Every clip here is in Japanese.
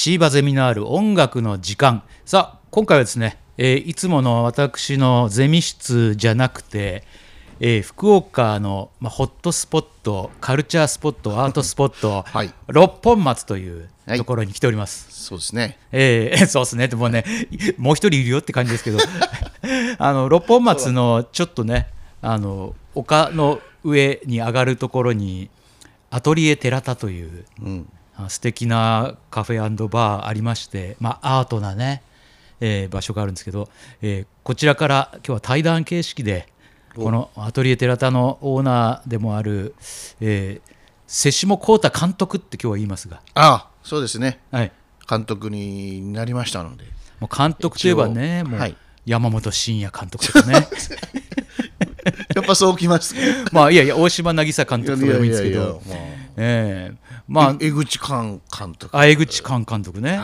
シーバゼミナール音楽の時間。さあ今回はですね、いつもの私のゼミ室じゃなくて、福岡の、ホットスポット、カルチャースポット、アートスポット、 はい、 六本松というところに来ております。 そうですね。 そうですね。でもね、もう一人いるよって感じですけど、六本松のちょっとね、丘の上に上がるところにアトリエ寺田という、素敵なカフェ&バーありまして、アートなね、場所があるんですけど、こちらから今日は対談形式でこのアトリエ寺田のオーナーでもある、瀬下幸太監督って今日は言いますが、 そうですね、 はい、 監督になりましたので、 もう監督といえばね、もう山本慎也監督とかねやっぱそうきますねいや大島渚監督とかでもいいんですけど、 江口寛監督、 江口寛監督ね、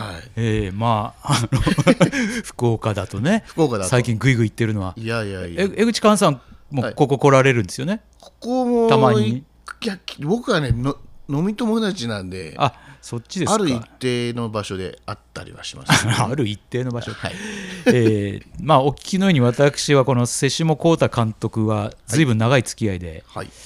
福岡だとね、最近グイグイ言ってるのは、江口寛さんもここ来られるんですよね。 ここもたまに。 僕はね飲み友達なんで、 そっちですか。 ある一定の場所であったりはします、ね、 ある一定の場所、お聞きのように私はこの瀬下幸太監督はずいぶん長い付き合いで、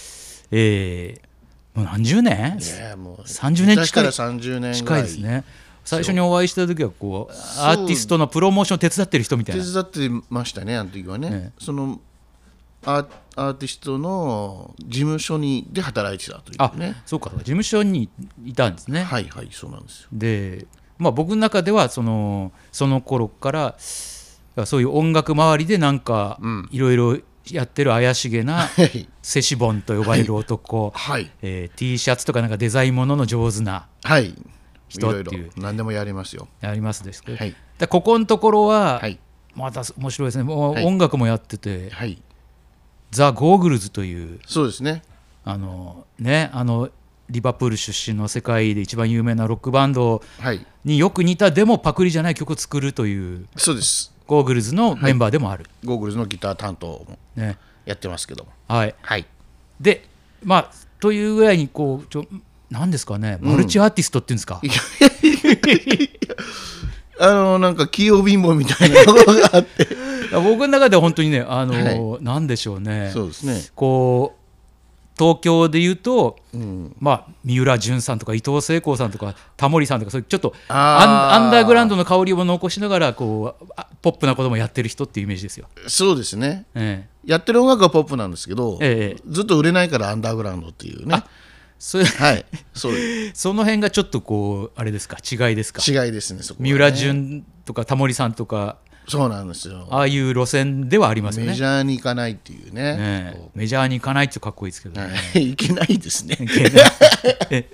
もう何十年、 もう 30年近い 30年近いですね。最初にお会いした時はこうアーティストのプロモーションを手伝ってる人みたいな。 手伝ってましたね、あの時はね。そのアーティストの事務所で働いてたというね。 そうか、事務所にいたんですね。 そうなんですよ。 で、僕の中ではその頃からそういう音楽周りでなんかいろいろやってる怪しげなセシボンと呼ばれる男、T シャツとかなんかデザインものの上手な人っていう、 何でもやりますよ。 やりますですけど、ここのところはまた面白いですね。もう音楽もやってて、ザ・ゴーグルズという、 そうですね、 リバプール出身の世界で一番有名なロックバンドによく似たでもパクリじゃない曲を作るという、 そうです、 ゴーグルズのメンバーでもある、 ゴーグルズのギター担当もやってますけども、 でというぐらいにこう何ですかね、マルチアーティストっていうんですか、 なんか器用貧乏みたいなところがあって僕の中では本当にね、なんでしょうね、 そうですね、 こう東京でいうと、三浦淳さんとか伊藤聖子さんとかタモリさんとか、そういうちょっとアンダーグラウンドの香りを残しながらこうポップなこともやってる人っていうイメージですよ。 そうですね、やってる音楽はポップなんですけど、ずっと売れないからアンダーグラウンドっていうね、その辺がちょっとこうあれですか、違いですか。 違いですね、そこはね。 三浦淳とかタモリさんとか、 そうなんですよ、 ああいう路線ではありますよね。 メジャーに行かないっていうね、 メジャーに行かないってかっこいいですけどね、 いけないですねで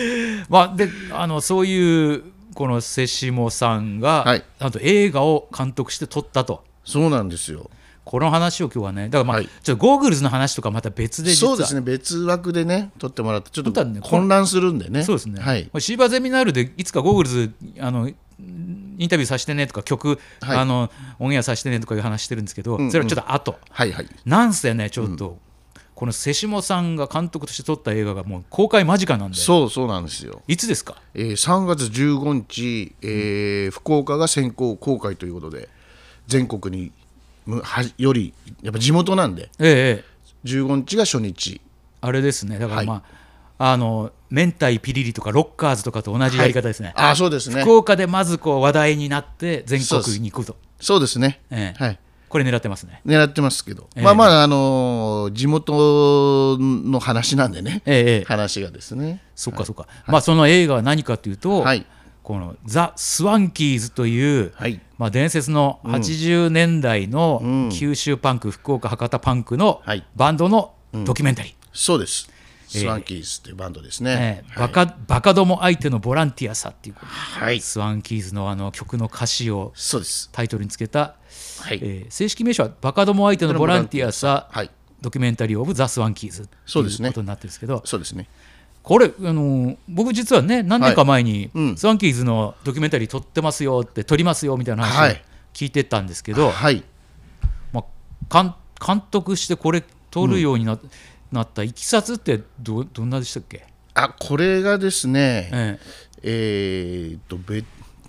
そういうこの瀬下さんが、なんと映画を監督して撮ったと。 そうなんですよ。 この話を今日はね、だからちょっとゴーグルズの話とかまた別で実は、 そうですね、別枠でね撮ってもらってちょっと混乱するんでね。 そうですね、シーバーゼミナールでいつかゴーグルズインタビューさせてねとか曲、オンエアさせてねとかいう話してるんですけど、それはちょっと後、なんせねちょっと、この瀬下さんが監督として撮った映画がもう公開間近なんで。 そうなんですよ。 いつですか。 3月15日、福岡が先行公開ということで、全国によりやっぱ地元なんで、15日が初日あれですね。だから明太ピリリとかロッカーズとかと同じやり方ですね。 そうですね。 福岡でまずこう話題になって全国に行くと。 そうですね、 これ狙ってますね。 狙ってますけど、地元の話なんでね、話がですね。 そっかそっか、その映画は何かというと、このザ・スワンキーズという、伝説の80年代の九州パンク、福岡博多パンクのバンドのドキュメンタリー。 そうです、スワンキーズというバンドですね。 バカども相手のボランティアさっていう、スワンキーズの曲の歌詞をタイトルにつけた、正式名称はバカども相手のボランティアさ、ドキュメンタリーオブザ・スワンキーズということになってるんですけど、 そうですね、 これ僕実はね何年か前にスワンキーズのドキュメンタリー撮ってますよって撮りますよみたいな話を聞いてたんですけど、監督してこれ撮るようになったいきさつってどんなでしたっけ。 これがですね、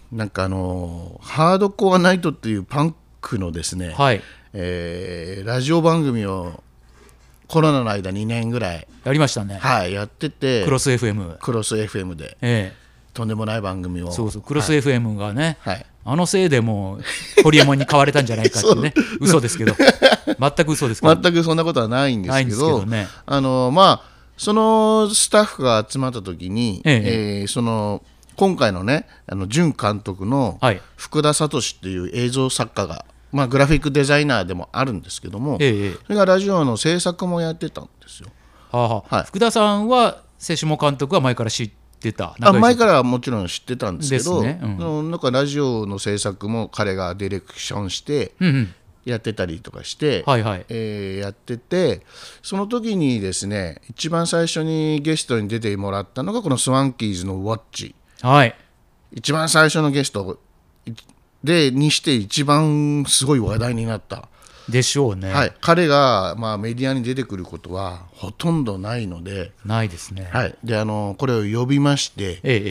なんかハードコアナイトっていうパンクのですね、 はい、 ラジオ番組をコロナの間2年ぐらいやりましたね、 はい、やってて、 クロス FM で、とんでもない番組を、 そうクロス FM がね、 はい、 あのせいでもうホリエモンに買われたんじゃないかってね嘘ですけど、全く嘘ですけど、 全くそんなことはないんですけど、 ね、 まあそのスタッフが集まった時に、その今回のね準監督の福田聡っていう映像作家が、まあ、グラフィックデザイナーでもあるんですけども、それがラジオの制作もやってたんですよ。 福田さんは瀬下監督は前から知ってた？ 前からはもちろん知ってたんですけど、なんかラジオの制作も彼がディレクションしてやってたりとかして、やってて、その時にですね、一番最初にゲストに出てもらったのがこのスワンキーズのウォッチ、一番最初のゲストでにして一番すごい話題になったでしょうね。 彼が、メディアに出てくることはほとんどないので、 ないですね。 でこれを呼びまして、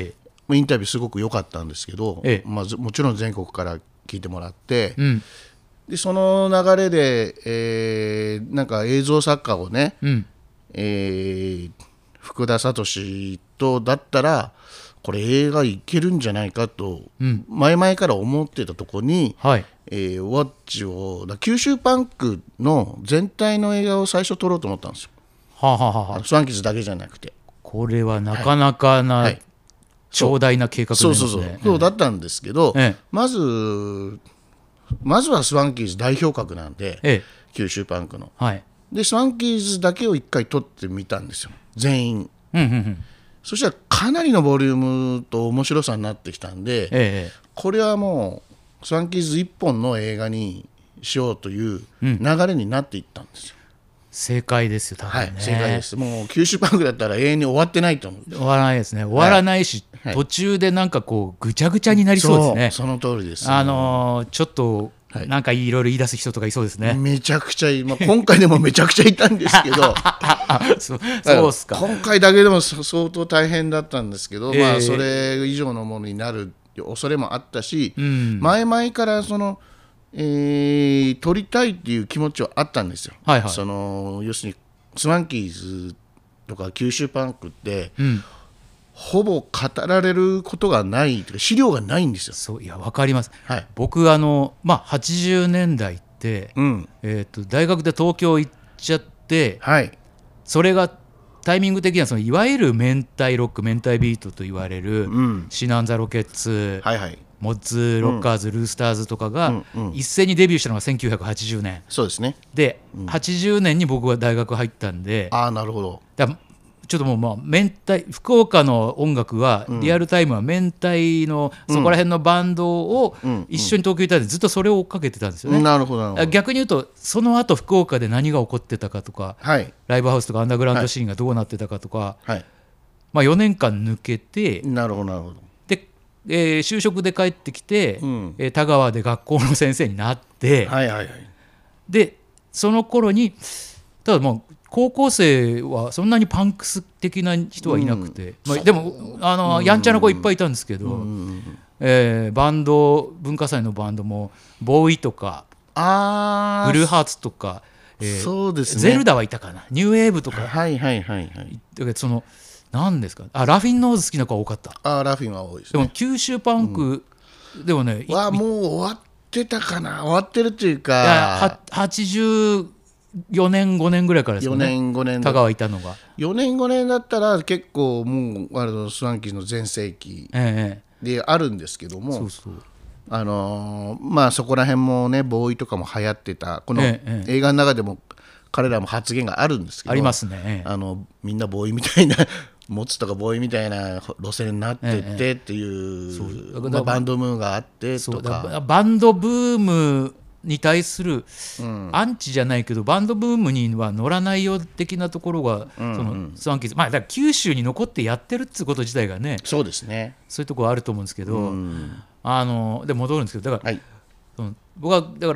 インタビューすごく良かったんですけど、もちろん全国から聞いてもらって、でその流れで、なんか映像作家をね、福田聡とだったらこれ映画いけるんじゃないかと、前々から思ってたところに、ウォッチを九州パンクの全体の映画を最初撮ろうと思ったんですよ。スワンキーズだけじゃなくて。 これはなかなかな、長大な計画ですね。 そうだったんですけど、まずはスワンキーズ代表格なんで、九州パンクの、でスワンキーズだけを一回撮ってみたんですよ、全員。そしたらかなりのボリュームと面白さになってきたんで、これはもうスワンキーズ一本の映画にしようという流れになっていったんですよ。 正解ですよ、多分ね。 正解です。もう九州パンクだったら永遠に終わってないと思う。 終わらないですね。終わらないし、途中でなんかこうぐちゃぐちゃになりそうですね。 その通りです。 ちょっとなんかいろいろ言い出す人とかいそうですね。 めちゃくちゃ今回でもめちゃくちゃいたんですけどそうっすか。 今回だけでも相当大変だったんですけど、それ以上のものになる恐れもあったし、前々からその、撮りたいっていう気持ちはあったんですよ。その要するにスワンキーズとか九州パンクって、ほぼ語られることがないというか資料がないんですよ。 そう、いや分かります。僕80年代って、大学で東京行っちゃって、それがタイミング的にはそのいわゆる明太ロック、明太ビートと言われる、シナンザロケッツ、モッツロッカーズ、ルースターズとかが一斉にデビューしたのが1980年。 そうですね。 で、80年に僕は大学入ったんで、 なるほど。 ちょっともう福岡の音楽はリアルタイムは明太のそこら辺のバンドを一緒に東京にいたんでずっとそれを追っかけてたんですよね。 なるほど。 逆に言うとその後福岡で何が起こってたかとか、ライブハウスとかアンダーグラウンドシーンがどうなってたかとか、4年間抜けて、で、就職で帰ってきて、田川で学校の先生になって、でその頃にただもう高校生はそんなにパンクス的な人はいなくて、でもやんちゃな子いっぱいいたんですけど、バンド文化祭のバンドもボーイとかブルーハーツとか、 そうですね、 ゼルダはいたかな、ニューウェーブとか、その何ですか、ラフィンノーズ好きな子は多かった。 ラフィンは多いですね。 でも九州パンク、でもねもう終わってたかな、終わってるっていうか 84年5年ぐらいからですかね。 4年5年田川いたのが 4年5年だったら結構もうスワンキーの全盛期であるんですけども、そこら辺もねボーイとかも流行ってた、この映画の中でも彼らも発言があるんですけど、 ありますね。 みんなボーイみたいな持つとかボーイみたいな路線になってってっていう、バンドブームがあってとか、 バンドブームに対するアンチじゃないけど、バンドブームには乗らないよ的なところが、そのスワンキーズ、だから九州に残ってやってるっていうこと自体がね、 そうですね、 そういうところあると思うんですけど、で戻るんですけど、だから、僕はだから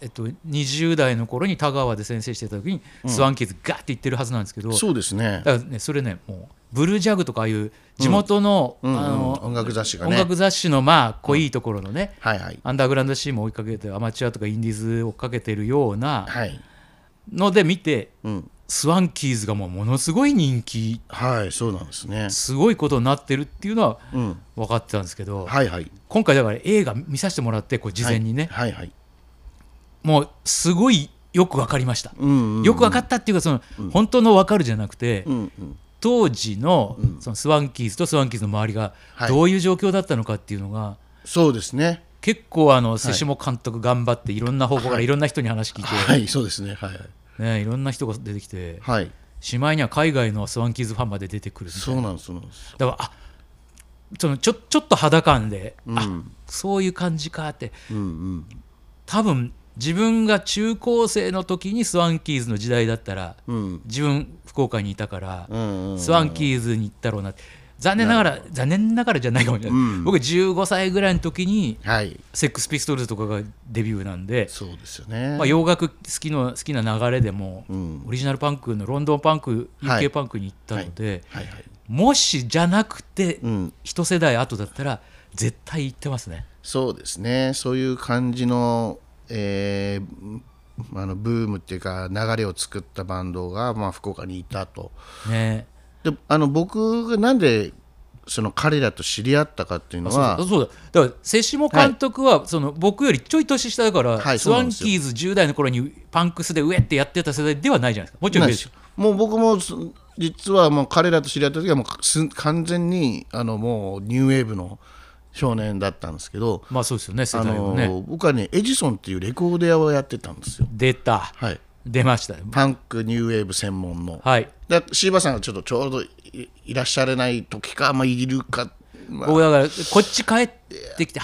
、20代の頃に田川で先生してた時に、スワンキーズガーって言ってるはずなんですけど、 そうですね、 だからね、それねもうブルージャグとかああいう地元の、 音楽雑誌がね、 音楽雑誌のまあ濃いところのね、 はいはい、 アンダーグラウンドシーンも追いかけてアマチュアとかインディーズを追っかけてるようなはいので見て、スワンキーズがものすごい人気、 はい、そうなんですね、 すごいことになってるっていうのは分かってたんですけど、 はいはい、 今回だから映画見させてもらってこう事前にね、 はいはいはい、 もうすごいよく分かりました、よく分かったっていうかその、本当の分かるじゃなくて、当時のそのスワンキーズとスワンキーズの周りがどういう状況だったのかっていうのが、 そうですね、 結構瀬下監督頑張っていろんな方向からいろんな人に話聞いて、 はい、そうですね、はいね、いろんな人が出てきて、 はい、 しまいには海外のスワンキーズファンまで出てくるみたいな。 そうなんです、そうなんです。 だからそのちょっと肌感で、そういう感じかって、多分自分が中高生の時にスワンキーズの時代だったら、自分福岡にいたから、スワンキーズに行ったろうなって。残念ながらじゃないかもしれない、僕15歳ぐらいの時に、セックスピストルズとかがデビューなんで、 そうですよね、 洋楽好きな流れでも、オリジナルパンクのロンドンパンク UK パンクに行ったので、もしじゃなくて、一世代後だったら絶対行ってますね。 そうですね、そういう感じの、ブームっていうか流れを作ったバンドが、福岡にいたと、ね、で僕がなんでその彼らと知り合ったかっていうのは、 そうだから瀬下監督は、その僕よりちょい年下だから、スワンキーズ10代の頃にパンクスで上ってやってた世代ではないじゃないですか。もちろんですよ。 もう僕も実はもう彼らと知り合った時はもう完全にもうニューウェーブの少年だったんですけど、 そうですよね、世代はね。 僕はねエジソンっていうレコード屋をやってたんですよ。 出た、出ました。 パンクニューウェーブ専門の、シーバさんがちょうどいらっしゃらない時か、いるか、 僕だからこっち帰ってきて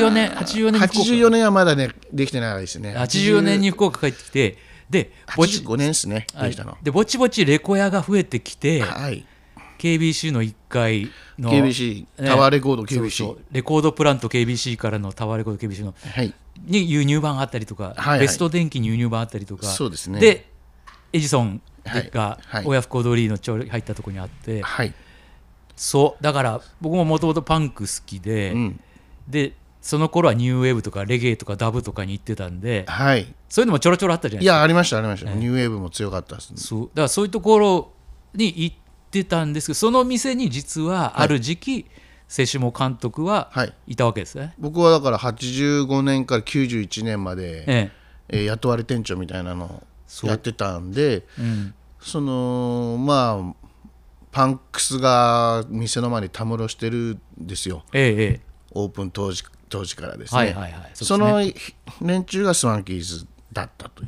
84 年はまだねできてないですね。 84年に福岡帰ってきて、で 85年ですね、できたの。 でぼちぼちレコヤが増えてきて、KBC の1階の KBC、タワーレコード KBC、 レコードプラント KBC からのタワーレコード KBC の、に輸入版あったりとか、ベスト電機に輸入版あったりとか、 そうですね、 でエジソンが親不孝通りの入ったところにあって、そうだから僕ももともとパンク好きで、でその頃はニューウェーブとかレゲエとかダブとかに行ってたんで、そういうのもちょろちょろあったじゃないですか。 いや、ありましたありました、ニューウェーブも強かったですね。 そうだからそういうところに行ってたんですけど、その店に実はある時期、瀬下監督はいたわけですね。 僕はだから85年から91年まで、雇われ店長みたいなのをやってたんで、そのパンクスが店の前にたむろしてるんですよ、オープン当時からですね。その連中がスワンキーズだったという。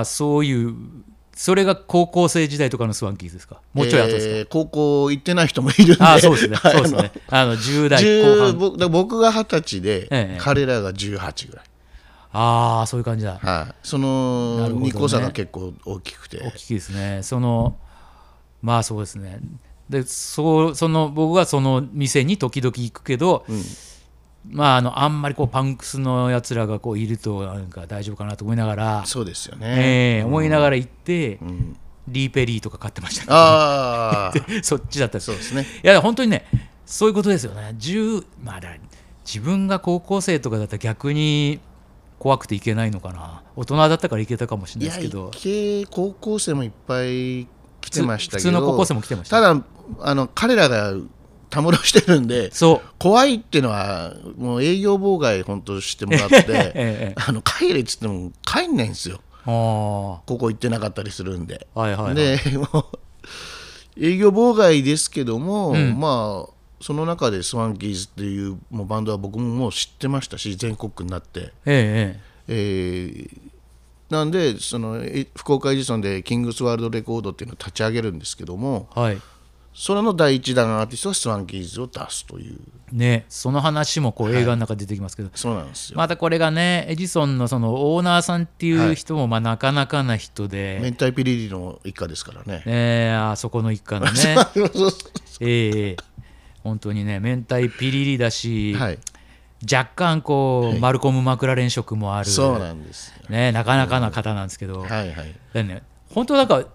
そういうそれが高校生時代とかのスワンキーズですか。もうちょい後ですか。 高校行ってない人もいるんで。 そうですね、そうですね。10代後半、 僕が20歳で、彼らが18ぐらい。 そういう感じだ。 その2個差が結構大きくて、 大きいですね。そうですね。で僕がその店に時々行くけど、あんまりパンクスのやつらがいるとなんか大丈夫かなと思いながら、 そうですよね、 思いながら行って、リーペリーとか買ってましたね。そっちだったそうですね。 いや本当にね、そういうことですよね。自分が高校生とかだったら逆に怖くて行けないのかな。大人だったから行けたかもしれないですけど、 高校生もいっぱい来てましたけど、 普通の高校生も来てました。 ただ彼らがたむろしてるんで、怖いっていうのはもう営業妨害本当してもらって帰れっつっても帰んないんですよ。ここ行ってなかったりするんで、でもう営業妨害ですけども、その中でスワンキーズっていうバンドは僕ももう知ってましたし、全国区になって、なんで福岡エジソンでキングスワールドレコードっていうのを立ち上げるんですけども、それの第一弾アーティストがスワンキーズを出すというね、その話も映画の中で出てきますけど、 そうなんですよ。 またこれがね、エジソンのそのオーナーさんっていう人もなかなかな人で、 明太ピリリの一家ですからね。 あそこの一家のね本当にね、明太ピリリだし、若干マルコム・マクラレン色もある、 そうなんですよ、 なかなかな方なんですけど、本当なんか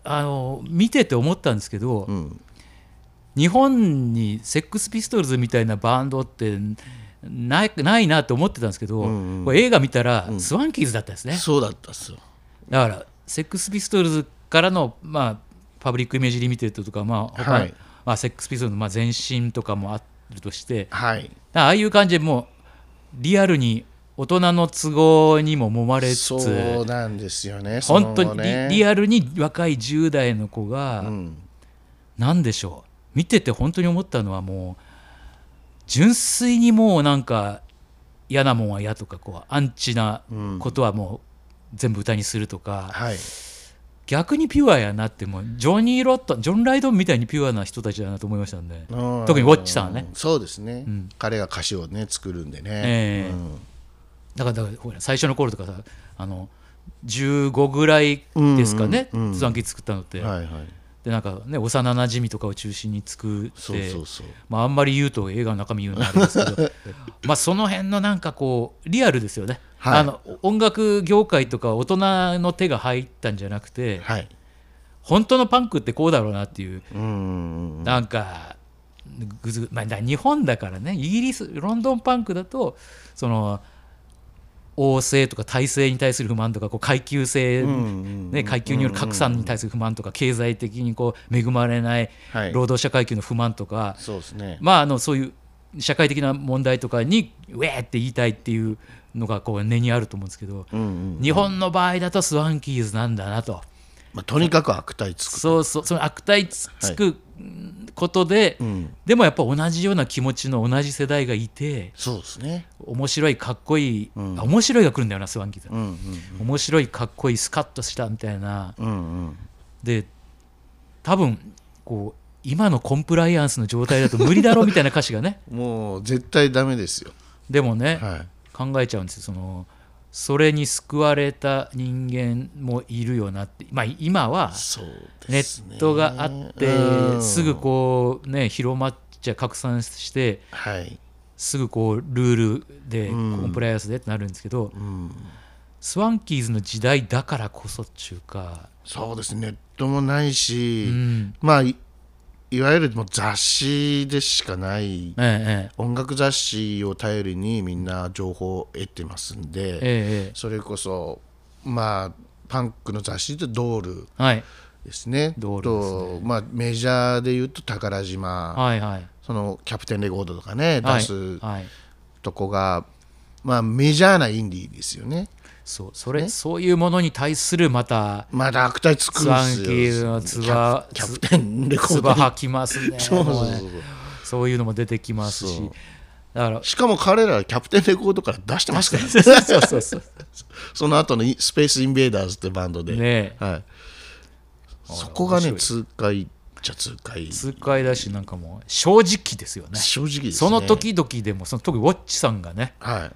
見てて思ったんですけど、日本にセックスピストルズみたいなバンドってないなと思ってたんですけど、これ映画見たらスワンキーズだったんですね。 そうだったっすよ。 だからセックスピストルズからの、パブリックイメージリミテッドとか、他セックスピストルズの前身とかもあるとして、ああいう感じでもうリアルに大人の都合にも揉まれつつ、 そうなんですよね。 本当にリアルに若い10代の子が、なんでしょう、見てて本当に思ったのは、もう純粋にもうなんか嫌なもんは嫌とか、こうアンチなことはもう全部歌にするとか、逆にピュアやなって、もうジョン・ライドンみたいにピュアな人たちだなと思いましたんで、特にウォッチさんはね。 そうですね、彼が歌詞をね作るんでね、 だからほら最初の頃とかさ、15ぐらいですかね、スワンキー作ったのって、でなんかね、幼なじみとかを中心に作って、あんまり言うと映画の中身言うのあるんですけどその辺のなんかこうリアルですよね。音楽業界とか大人の手が入ったんじゃなくて、本当のパンクってこうだろうなっていう、なんか日本だからね、イギリスロンドンパンクだとその王政とか体制に対する不満とか、こう階級制、階級による格差に対する不満とか、経済的にこう恵まれない労働者階級の不満とか、そういう社会的な問題とかにウェーって言いたいっていうのがこう根にあると思うんですけど、日本の場合だとスワンキーズなんだなと。 とにかく悪態つく、 その悪態つくことで、でもやっぱ同じような気持ちの同じ世代がいて、 そうですね、 面白いかっこいい、面白いが来るんだよな、スワンキーズ、面白いかっこいいスカッとしたみたいな、で多分こう今のコンプライアンスの状態だと無理だろうみたいな歌詞がねもう絶対ダメですよ。 でもね、考えちゃうんですよ。それに救われた人間もいるよなって、今はネットがあってすぐこうね広まっちゃ拡散して、すぐこうルールでコンプライアンスでってなるんですけど、スワンキーズの時代だからこそっていうか、 そうですね、ネットもないし、いわゆるもう雑誌でしかない、音楽雑誌を頼りにみんな情報を得てますんで、それこそパンクの雑誌でドールですね、とメジャーでいうと宝島、そのキャプテンレコードとかね出すとこが、メジャーなインディーですよね。 そういうものに対するまた悪態つくんですよ。 スワンキーズのキャプテンレコードつば吐きますね。そういうのも出てきますし、 だからしかも彼らキャプテンレコードから出してますからね。その後のスペースインベーダーズってバンドで、そこがね痛快っちゃ痛快だし、なんかもう正直ですよね。 正直ですね。 その時々でも、その特にウォッチさんがね、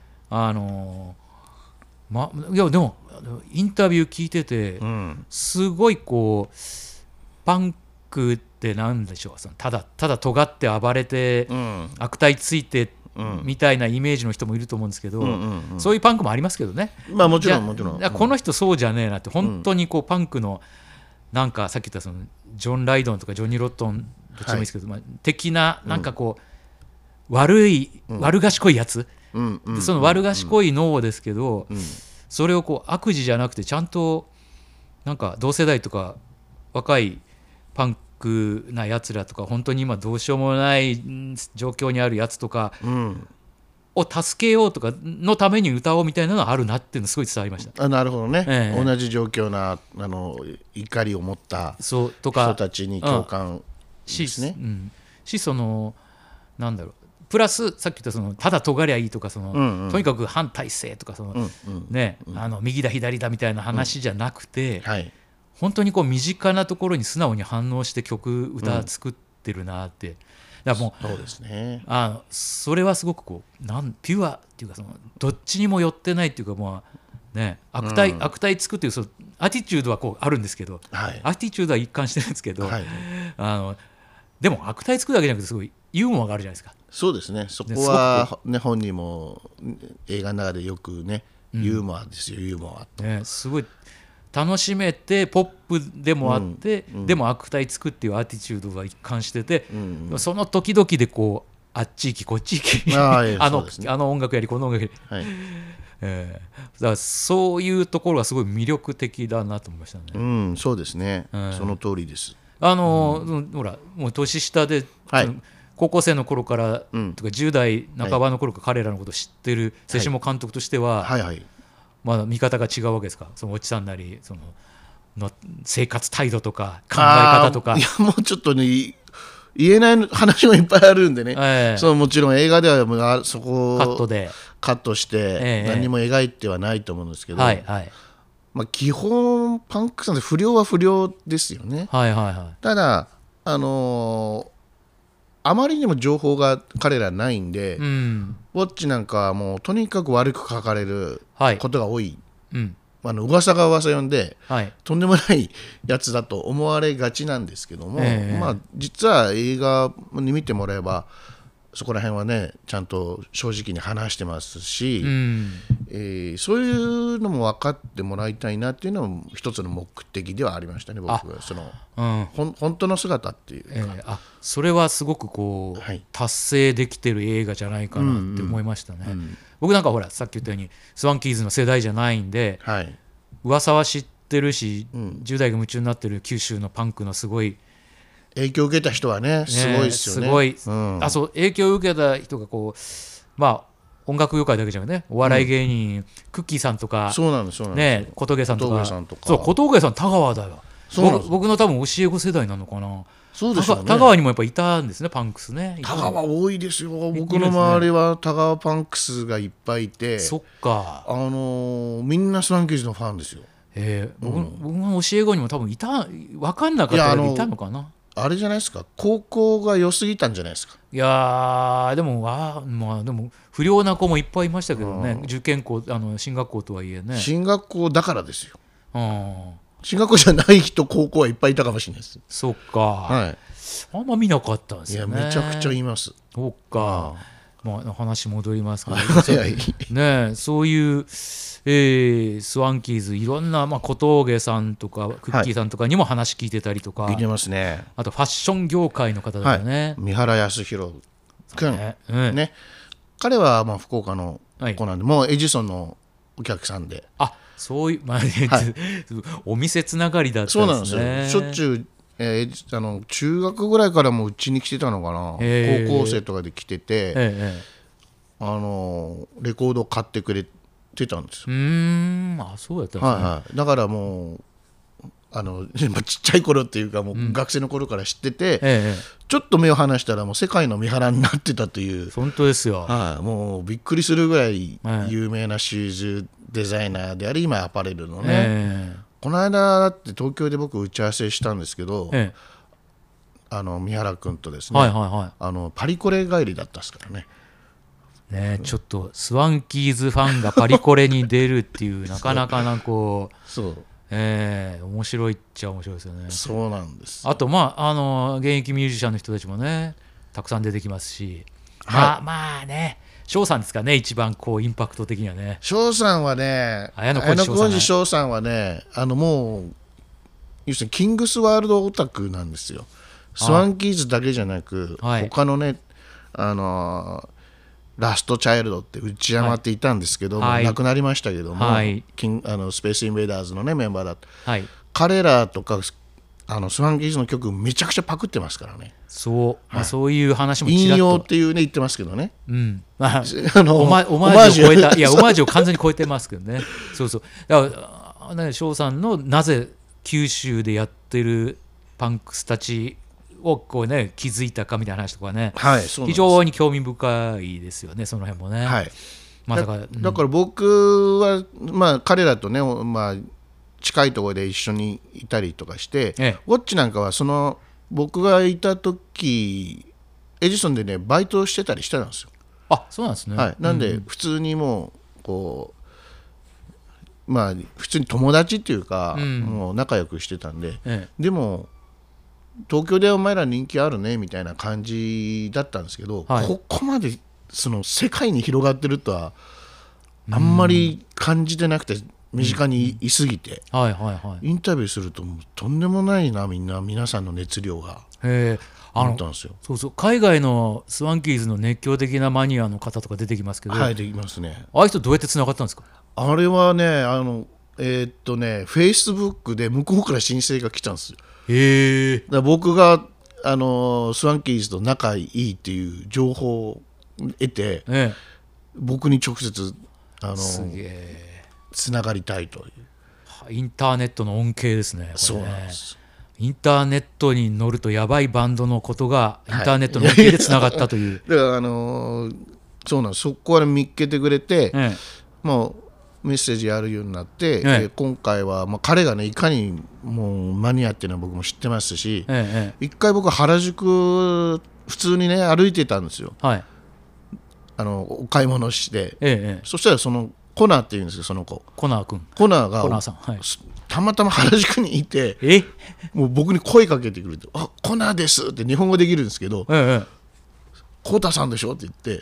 いやでもインタビュー聞いてて、すごいこうパンクってなんでしょう、ただ尖って暴れて、悪態ついてみたいなイメージの人もいると思うんですけど、そういうパンクもありますけどね。 もちろんこの人そうじゃねえなって、本当にこうパンクのなんかさっき言ったそのジョン・ライドンとかジョニー・ロットンどっちもいいですけど、的ななんかこう悪賢いやつ、その悪賢い脳ですけど、それをこう悪事じゃなくてちゃんとなんか同世代とか若いパンクなやつらとか、本当に今どうしようもない状況にあるやつとかを助けようとかのために歌おうみたいなのがあるなっていうのすごい伝わりました。 なるほどね、同じ状況な怒りを持った人たちに共感ですね。 そのなんだろう、プラスさっき言ったそのただ尖りゃいいとか、とにかく反体制とか右だ左だみたいな話じゃなくて、本当にこう身近なところに素直に反応して歌作ってるなって。だからもう、そうですね、それはすごくこうピュアっていうか、どっちにも寄ってないっていうか、悪態つくっていうそのアティチュードはこうあるんですけど、アティチュードは一貫してるんですけど、でも悪態つくだけじゃなくてすごいユーモアがあるじゃないですか。 そうですね、そこはね、本人も映画の中でよくね、ユーモアですよ、ユーモアって、 すごい楽しめてポップでもあって、でも悪態つくっていうアティチュードが一貫してて、その時々でこうあっち行きこっち行きあの音楽やりこの音楽やり、はいだからそういうところがすごい魅力的だなと思いましたね。 そうですね、その通りです。 ほらもう年下で、高校生の頃から、とか10代半ばの頃から彼らのことを知ってる瀬下監督としては、まだ見方が違うわけですか、その越智さんなりの生活態度とか考え方とか。 いやもうちょっとね言えない話もいっぱいあるんでね、もちろん映画ではそこをカットして何も描いてはないと思うんですけど、基本パンクさんで不良は不良ですよね。ただあまりにも情報が彼らないんで、ウォッチなんかはもうとにかく悪く書かれることが多い、噂が噂呼んで、とんでもないやつだと思われがちなんですけども、実は映画に見てもらえばそこら辺はねちゃんと正直に話してますし、そういうのも分かってもらいたいなっていうのも一つの目的ではありましたね、僕は。本当の姿っていうか、 それはすごくこう、達成できてる映画じゃないかなって思いましたね。僕なんかほらさっき言ったようにスワンキーズの世代じゃないんで、噂は知ってるし、10代が夢中になってる九州のパンクのすごい影響を受けた人はねすごいですよね。 すごい、そう影響を受けた人がこう音楽業界だけじゃなくてね、お笑い芸人、クッキーさんとか小峠さんとか、小峠さん田川だよ。僕の多分教え子世代なのかな。 そうですよね。 田川にもやっぱいたんですね、パンクスね。 田川多いですよ。僕の周りは田川パンクスがいっぱいいて、 そっか、 みんなスワンキーズのファンですよ。 僕の教え子にも多分いた、分かんなかったらいたのかな。 あれじゃないですか、高校が良すぎたんじゃないですか。 いやでもでも不良な子もいっぱいいましたけどね、受験校進学校とはいえね。 進学校だからですよ。進学校じゃない人高校はいっぱいいたかもしれないです。 そっか、あんま見なかったんですよね。 いやめちゃくちゃいます。 そっか、話戻りますけどね、そういうスワンキーズいろんな、小峠さんとかクッキーさんとかにも話聞いてたりとか、 聞いてますね。 あとファッション業界の方だよね、 三原康弘君、彼は福岡の子なんで、もうエジソンのお客さんで、 そういう、お店つながりだったんですね。 そうなんですよ。しょっちゅう中学ぐらいからもうちに来てたのかな、高校生とかで来てて、レコード買ってくれてたんですよ。 そうやったんですね。 だからもうちっちゃい頃っていうかもう学生の頃から知ってて、ちょっと目を離したらもう世界の三原になってたという。 本当ですよ。 もうびっくりするぐらい有名なシューズデザイナーであり、今アパレルのね、この間だって東京で僕打ち合わせしたんですけど、三原君とですね、パリコレ帰りだったですからね。 ちょっとスワンキーズファンがパリコレに出るっていうなかなかなこうそう面白いっちゃ面白いですよね。 そうなんです。 あと現役ミュージシャンの人たちもねたくさん出てきますし、ね、翔さんですかね、一番こうインパクト的にはね。 翔さんはね、綾小路翔さんはね、もう要するにキングスワールドオタクなんですよ。スワンキーズだけじゃなく、他のねラストチャイルドって内山っていたんですけども、亡くなりましたけども、スペースインベーダーズの、メンバーだった、彼らとかスワンキーズの曲めちゃくちゃパクってますからね。 そういう話も引用っていうね言ってますけどね、 オマージュを超えた、いやオマージュを完全に超えてますけどね。だから翔さんのなぜ九州でやってるパンクスたちをこうね気づいたかみたいな話とかね、非常に興味深いですよね、その辺もね。 だから僕は、彼らとね、近いところで一緒にいたりとかして、ウォッチなんかは僕がいた時エジソンでねバイトしてたりしてたんですよ。 そうなんですね。 なんで普通にもうこう普通に友達っていうか、もう仲良くしてたんで、でも東京でお前ら人気あるねみたいな感じだったんですけど、ここまで世界に広がってるとはあんまり感じてなくて、 身近にいすぎて、インタビューするともうとんでもないな、皆さんの熱量が。思ったんですよ。 そうそう、海外のスワンキーズの熱狂的なマニアの方とか出てきますけど、 はいできますね。 ああいう人どうやってつながったんですか？ あれはねフェイスブックで向こうから申請が来たんですよ。だから僕がスワンキーズと仲いいっていう情報を得て、僕に直接すげえつながりたいという。 インターネットの恩恵ですね。 そうなんです。 インターネットに乗るとやばいバンドのことがインターネットの恩恵でつながったという。 だからそうなんです。そこから見っけてくれて、もうメッセージやるようになって、今回は、彼がねいかにもうマニアっていうのは僕も知ってますし、一回僕原宿普通にね歩いてたんですよ。お買い物して、そしたらそのコナーっていうんですよ、その子。 コナー君。 コナーがコナーさん、 たまたま原宿にいて、もう僕に声かけてくれて、あ、コナーですって日本語できるんですけど、コータさんでしょって言って、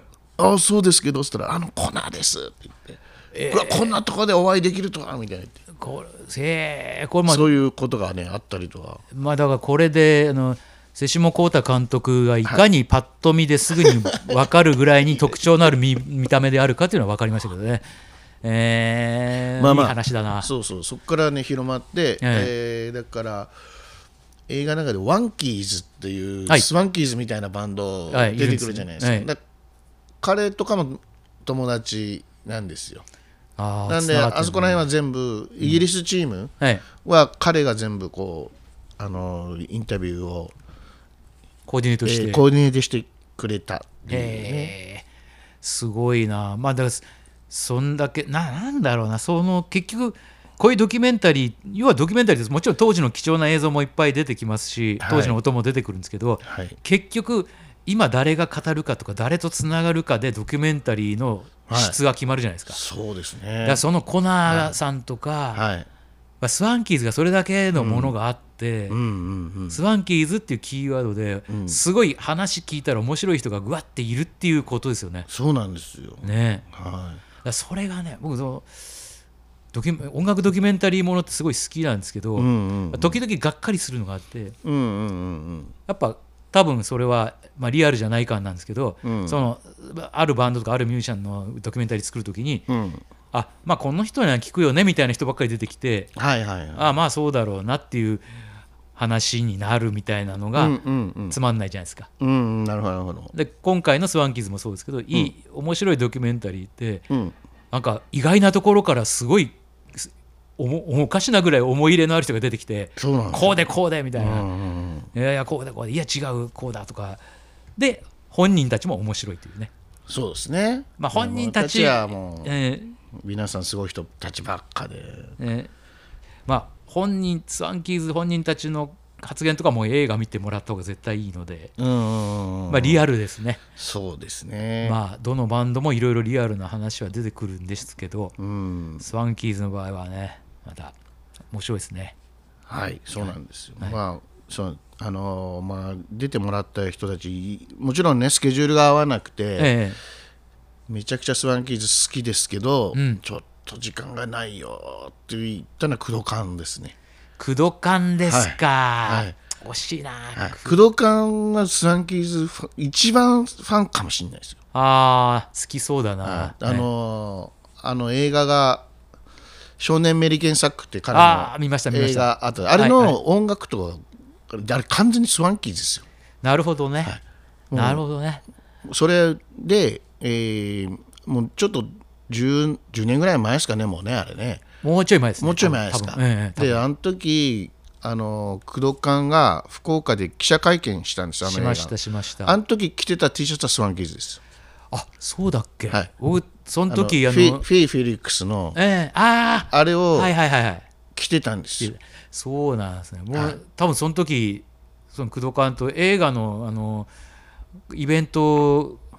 あ、そうですけどって言ったら、コナーですって言って、うわ、こんなとこでお会いできるとはみたいな。これそういうことがねあったりとか。 だからこれで瀬下幸太監督がいかにパッと見ですぐに分かるぐらいに特徴のある 見た目であるかというのは分かりましたけどね。いい話だな。 そこからね広まって、だから映画の中でワンキーズっていう、スワンキーズみたいなバンド出てくるじゃないですか。彼とかも友達なんですよ。なんであそこら辺は全部イギリスチームは彼が全部こうインタビューをコーディネートしてくれたっていうね。 すごいな。だからそんだけなんだろうな、結局こういうドキュメンタリー、要はドキュメンタリーです。もちろん当時の貴重な映像もいっぱい出てきますし、当時の音も出てくるんですけど、結局今誰が語るかとか誰とつながるかでドキュメンタリーの質が決まるじゃないですか。 そうですね。 だからそのコナーさんとか、スワンキーズがそれだけのものがあって、スワンキーズっていうキーワードですごい話聞いたら面白い人がぐわっているっていうことですよね。 そうなんですよね。だそれがね、僕音楽ドキュメンタリーものってすごい好きなんですけど、時々がっかりするのがあって、やっぱ多分それは、リアルじゃない感なんですけど、あるバンドとかあるミュージシャンのドキュメンタリー作るときに、この人には聞くよねみたいな人ばっかり出てきて、そうだろうなっていう話になるみたいなのがつまんないじゃないですか。 なるほど。 で今回のスワンキーズもそうですけど、面白いドキュメンタリーって、なんか意外なところからすごいおかしなぐらい思い入れのある人が出てきて、こうでみたいな、いやこうでいや違うこうだとかで、本人たちも面白いというね。 そうですね。 本人たちはもう、皆さんすごい人たちばっかで、 スワンキーズ本人たちの発言とかも映画見てもらった方が絶対いいので、リアルですね。 そうですね。 どのバンドもいろいろリアルな話は出てくるんですけど、スワンキーズの場合はねまた面白いですね。 そうなんですよ。出てもらった人たちもちろんねスケジュールが合わなくて、めちゃくちゃスワンキーズ好きですけど、ちょっと時間がないよって言ったのは工藤館ですね。 工藤館ですか。惜しいな。 工藤館はスワンキーズ一番ファンかもしれないですよ。 好きそうだな。 映画が少年メリケンサックって彼の映画あった、あれの音楽とか、あれ完全にスワンキーズですよ。 なるほどね。なるほどね。 それで、もうちょっと10年ぐらい前ですかね、もうね、あれね。 もうちょい前ですね。 もうちょい前ですか。で、あの時工藤館が福岡で記者会見したんですよ。 しましたあの時着てた T シャツはスワンキーズです。 そうだっけ。その時フィリックスの、あれを着てたんですよ。 そうなんですね。もう多分その時その工藤館と映画のイベント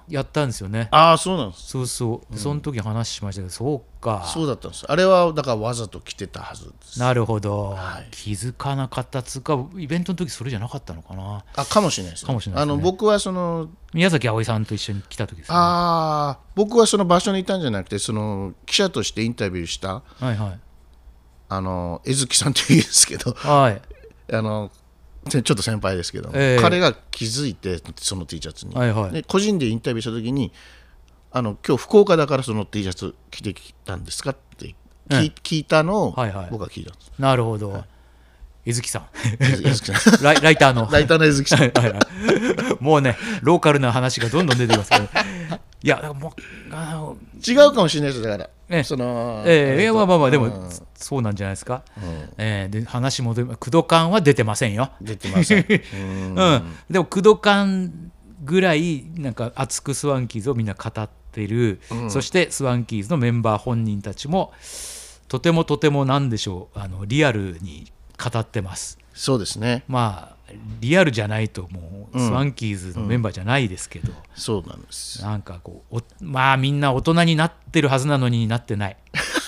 やったんですよね。 ああ、そうなんです。 そうそう、その時話しましたけど、そうか、 そうだったんです。あれはだからわざと着てたはずです。 なるほど、気づかなかったつうか、イベントの時それじゃなかったのかな。 かもしれないですね。 かもしれないですね。 僕はその宮崎あおいさんと一緒に来た時ですね。 僕はその場所にいたんじゃなくて、その記者としてインタビューした、 はいはい、 江月さんというんですけど、 はい、 ちょっと先輩ですけど、彼が気づいて、その T シャツに、 はいはい、 で個人でインタビューした時に、今日福岡だからその T シャツ着てきたんですかって聞いたのを、僕は聞いたんです。 なるほど、江月さんライターの江月さんもうね、ローカルな話がどんどん出てきますけど、いやもう違うかもしれないです。だから、そのいや、まあでも、そうなんじゃないですか。で話戻り、工藤館は出てませんよ。 出てませんでも工藤館ぐらいなんか熱くスワンキーズをみんな語ってる、そしてスワンキーズのメンバー本人たちもとてもなんでしょう、リアルに語ってます。 そうですね。 まあリアルじゃないともうスワンキーズのメンバーじゃないですけど、 そうなんです。 なんかこうまあみんな大人になってるはずなのになってない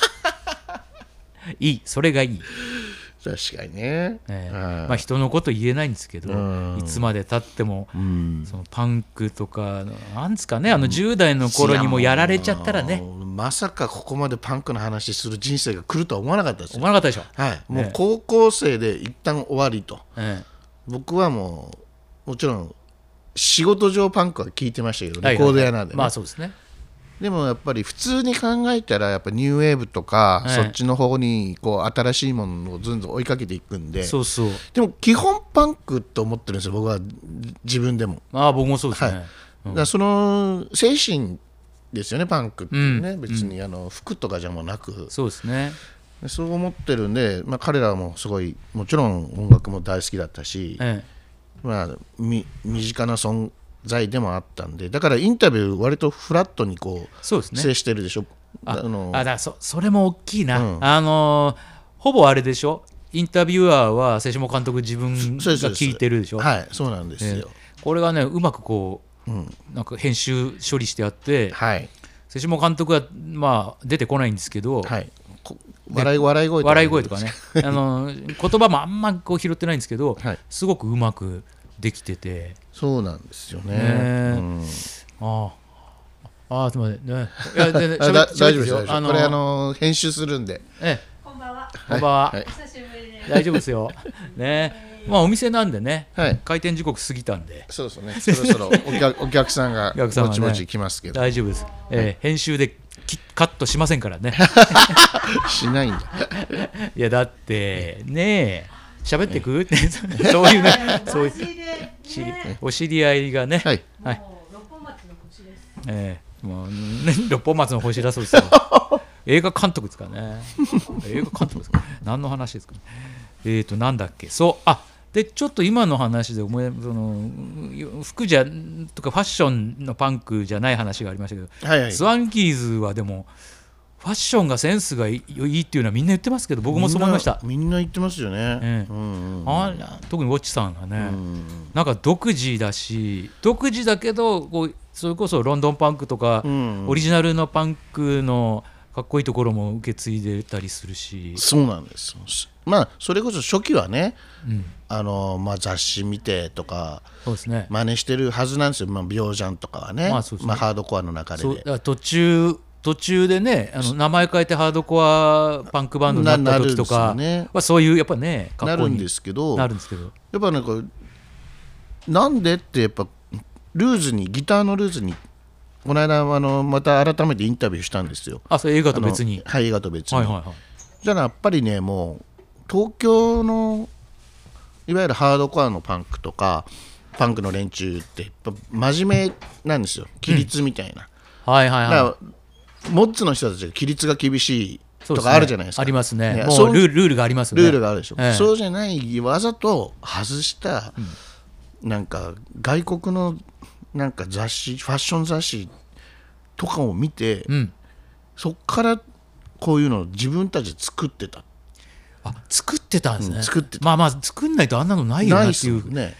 いい、それがいい。 確かにね、 まあ、人のこと言えないんですけど、いつまでたっても、そのパンクとかなんですかね、10代の頃にもやられちゃったらね、 まさかここまでパンクの話する人生が来るとは思わなかったですよ。 思わなかったでしょ。 はい、もう高校生で一旦終わりと、僕はもちろん仕事上パンクは聞いてましたけど、レコード屋なんでね、 まあそうですね。 でもやっぱり普通に考えたらやっぱニューウェーブとか、そっちの方にこう新しいものをずんずん追いかけていくんで、 そうそう、 でも基本パンクと思ってるんですよ、僕は自分でも。 僕もそうですね、 だからその精神ですよね、パンクっていうね、別に服とかじゃもなく、 そうですね、 そう思ってるんで、彼らもすごいもちろん音楽も大好きだったし、身近な存在でもあったんで、だからインタビュー割とフラットにこう接してるでしょ。 だそれも大きいな、ほぼあれでしょ、インタビュアーは瀬下監督自分が聞いてるでしょ。 はい、そうなんですよ。 これがね、うまくこう、なんか編集処理してあって、瀬下監督はまあ出てこないんですけど、 笑い声とかね言葉もあんまこう拾ってないんですけど、すごくうまくできてて。 そうなんですよね。 すみませんね。 大丈夫ですよ。これ編集するんで。 こんばんは。 こんばんは。 久しぶりです。 大丈夫ですよ。ね。まあお店なんでね、開店時刻過ぎたんで。 そうですね。そろそろお客さんがぼちぼち来ますけど。 大丈夫です。編集でカットしませんからね。 しないんだ。 いやだってね、喋ってくそういうね、そういうお知り合いがね、 六本松の星です。 もうね、六本松の星だそうですよ。映画監督ですかね。映画監督ですか。何の話ですか。なんだっけ。でちょっと今の話でその服じゃとかファッションのパンクじゃない話がありましたけど、スワンキーズはでもファッションがセンスがいいっていうのはみんな言ってますけど、僕もそう思いました。 みんな言ってますよね。 特にウォッチさんがね、なんか独自だし、独自だけどこうそれこそロンドンパンクとか、オリジナルのパンクのかっこいいところも受け継いでたりするし。 そうなんです。まあそれこそ初期はね、雑誌見てとか真似してるはずなんですよ。ビョージャンとかはね、ハードコアの中で。 途中でね、名前変えてハードコアパンクバンドになった時とかはそういうやっぱね、かっこいいなるんですけど、 やっぱなんかなんでってやっぱルーズにギターのルーズにこの間また改めてインタビューしたんですよ。 それ映画と別に。 映画と別に。じゃあやっぱりね、もう東京のいわゆるハードコアのパンクとかパンクの連中ってやっぱ真面目なんですよ。規律みたいな。だからモッツの人たちが規律が厳しいとかあるじゃないですか。 ありますね。もうルールがありますね。 ルールがあるでしょ。そうじゃないわざと外したなんか外国のなんか雑誌、ファッション雑誌とかを見て、そっからこういうのを自分たちで作ってた。 作ってたんですね。 作ってた。 まあ作んないとあんなのないよなっていう。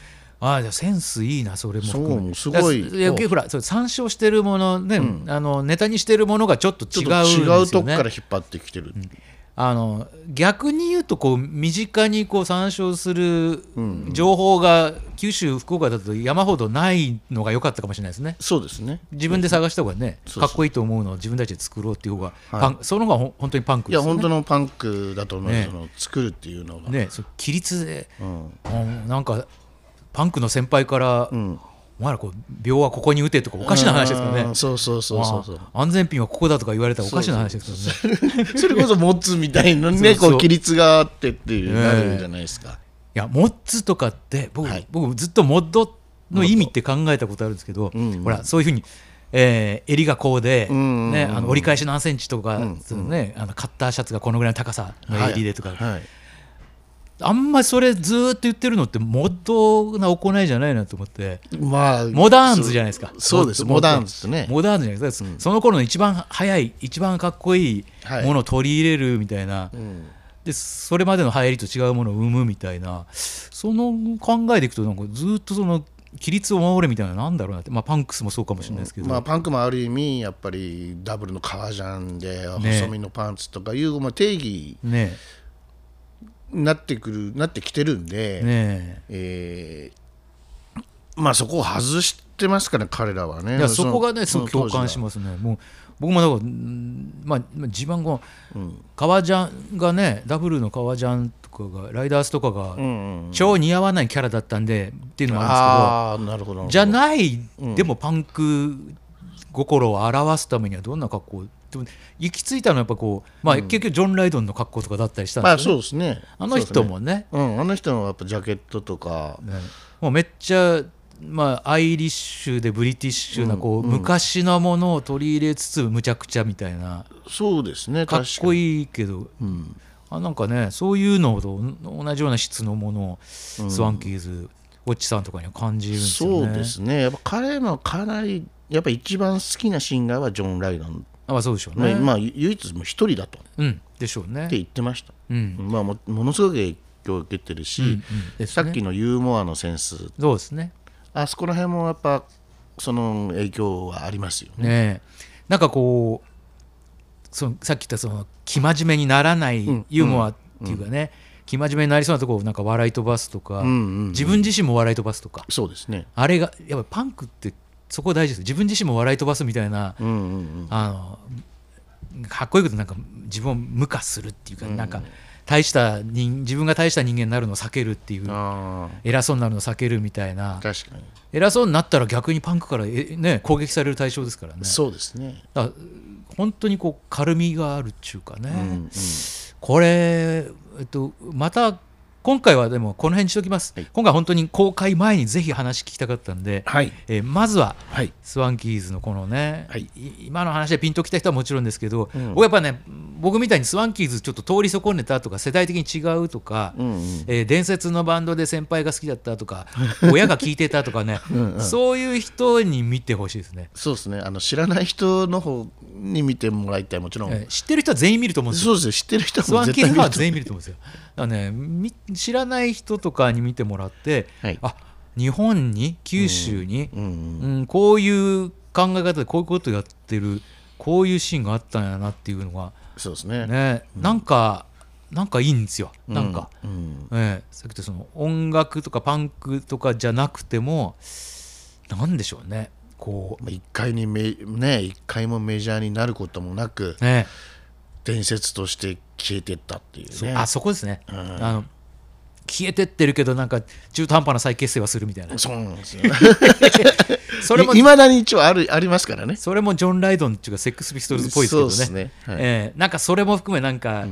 ああ、じゃあセンスいいな、それも含め。 そう、すごい。 ほら、参照してるものね、ネタにしてるものがちょっと違うんですよね。 違うとこから引っ張ってきてる。 逆に言うとこう身近にこう参照する情報が九州福岡だと山ほどないのが良かったかもしれないですね。 そうですね。 自分で探した方がね、かっこいいと思うのを自分たちで作ろうっていう方が、その方が本当にパンクですよね。 いや本当のパンクだと思う、作るっていうのがね、規律で、なんかパンクの先輩から、お前らこう秒はここに打てとかおかしな話ですからね。 そう安全ピンはここだとか言われたらおかしな話ですからね。 それこそモッツみたいなね、こう規律があってっていうなるじゃないですか。 いやモッツとかって僕ずっとモッドの意味って考えたことあるんですけど、ほらそういうふうに襟がこうで、折り返し何センチとか、カッターシャツがこのぐらいの高さの襟でとか、あんまりそれずーっと言ってるのってモッドな行いじゃないなと思って、モダーンズじゃないですか。 そうです、モダーンズね。 モダーンズじゃないですか。その頃の一番早い一番かっこいいものを取り入れるみたいな、でそれまでの流行りと違うものを生むみたいな、その考えでいくとなんかずっとその規律を守れみたいな、なんだろうなって、パンクスもそうかもしれないですけど、 パンクもある意味やっぱりダブルの革ジャンで細身のパンツとかいう、定義なってきてるんで、そこを外してますから、彼らはね。 いやそこがねすごく共感しますね。もう僕もだから、自分が革ジャンがね、ダブルの革ジャンとかがライダースとかが超似合わないキャラだったんでっていうのもあるんですけど、じゃない、でもパンク心を表すためにはどんな格好でも行き着いたのはやっぱこう、結局ジョン・ライドンの格好とかだったりしたんですよね。 そうですね。 あの人もね、 あの人のやっぱジャケットとか、 もうめっちゃアイリッシュでブリティッシュなこう、昔のものを取り入れつつむちゃくちゃみたいな、 そうですね、 かっこいいけど、なんかねそういうのと同じような質のものを、スワンキーズウォッチさんとかには感じるんですよね。 そうですね。やっぱ彼のかなりやっぱ一番好きなシンガーはジョン・ライドン。 そうでしょうね。 唯一も一人だと、 でしょうねって言ってました。ものすごく影響を受けてるし、さっきのユーモアのセンス、 そうですね、 あそこら辺もやっぱその影響はありますよね。 なんかこうさっき言ったその生真面目にならないユーモアっていうかね、生真面目になりそうなところをなんか笑い飛ばすとか、自分自身も笑い飛ばすとか、 そうですね。 あれがやっぱパンクってそこ大事です。自分自身も笑い飛ばすみたいな、かっこいいことなんか自分を無化するっていうか、なんか自分が大した人間になるのを避けるっていう、偉そうになるのを避けるみたいな。 確かに偉そうになったら逆にパンクから攻撃される対象ですからね。 そうですね。 だから本当にこう軽みがあるっていうかね、これ、また今回はでもこの辺にしておきます、今回本当に公開前にぜひ話聞きたかったんで、まずはスワンキーズのこのね、今の話でピンときた人はもちろんですけど、やっぱね、僕みたいにスワンキーズちょっと通り損ねたとか世代的に違うとか、伝説のバンドで先輩が好きだったとか親が聴いてたとかねそういう人に見てほしいですね。 そうですね。知らない人の方に見てもらいたい。もちろん、 知ってる人は全員見ると思うんですよ。 そうですよ。知ってる人はスワンキーズは全員見ると思うんですよ。だからね、知らない人とかに見てもらって、日本に九州に、こういう考え方でこういうことやってる、こういうシーンがあったんやなっていうのが、 そうですね。 なんかいいんですよ。なんか、さっき言ったその音楽とかパンクとかじゃなくても、なんでしょうね、こう一回もメジャーになることもなく、伝説として消えてったっていうね。 そこですね。消えてってるけどなんか中途半端な再結成はするみたいな。 そうなんですよ。それもいまだに一応ありますからね。 それもジョン・ライドンっていうかセックスピストルズっぽいですけどね。 そうですね。 なんかそれも含めなんか、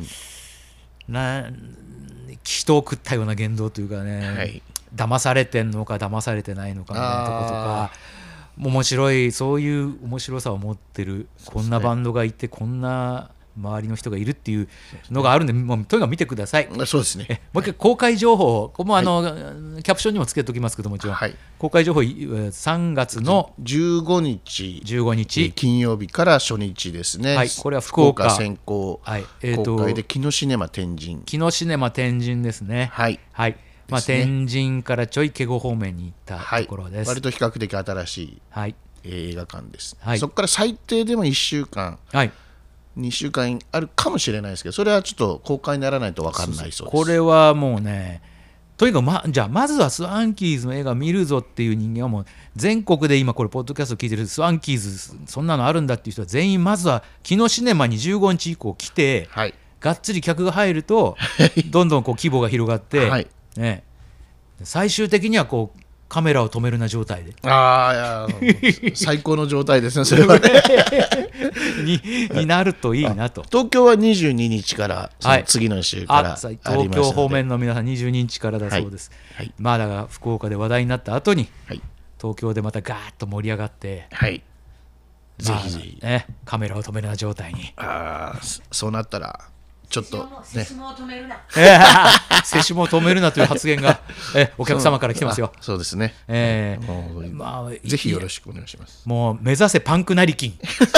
人を食ったような言動というかね、騙されてんのか騙されてないのかみたいなとことか、面白い、そういう面白さを持ってる、こんなバンドがいてこんな周りの人がいるっていうのがあるんで、もうとにかく見てください。 そうですね。 もう一回公開情報、ここもキャプションにもつけておきますけどもちろん、公開情報3月の 15日金曜日から初日ですね。 これは福岡先行公開で木野シネマ天神ですね。 まあ、天神からちょい警固方面に行ったところです。 割と比較的新しい、映画館です、そこから最低でも1週間、2週間あるかもしれないですけど、それはちょっと公開にならないと分かんないそうです。 これはもうね、とにかく、じゃあまずはスワンキーズの映画見るぞっていう人間はもう全国で今これポッドキャスト聞いてるスワンキーズそんなのあるんだっていう人は全員まずはキノシネマに15日以降来て、がっつり客が入るとどんどんこう規模が広がって、最終的にはこうカメラを止めるな状態で、 いや最高の状態ですね、それはねになるといいなと。 東京は22日からその次の週からありますので、 東京方面の皆さん22日からだそうです、まあだから福岡で話題になった後に、東京でまたガーッと盛り上がって、 ぜひぜひ、 カメラを止めるな状態に、 そうなったらちょっとね、 接種も止めるな接種も止めるなという発言がお客様から来てますよ。 そうですね、 まあ、 ぜひよろしくお願いします。 もう目指せパンク成金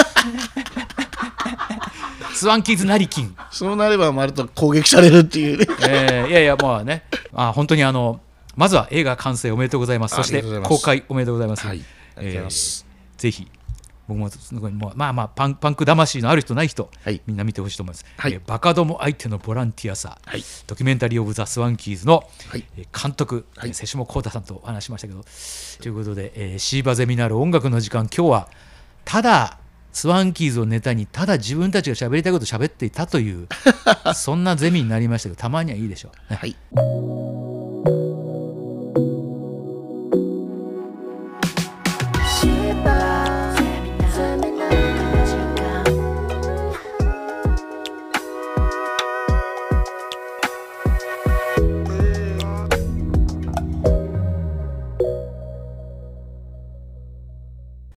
スワンキーズ成金、 そうなればまると攻撃されるっていうねいやいや、まあね、本当にまずは映画完成おめでとうございます。そして公開おめでとうございます。ぜひ僕もパンク魂のある人ない人、みんな見てほしいと思います、バカども相手のボランティアさ、ドキュメンタリー・オブ・ザ・スワンキーズの、監督、瀬下幸太さんとお話しましたけど、ということで、シーバゼミナール音楽の時間、今日はただスワンキーズをネタにただ自分たちが喋りたいことを喋っていたというそんなゼミになりましたけど、たまにはいいでしょうね。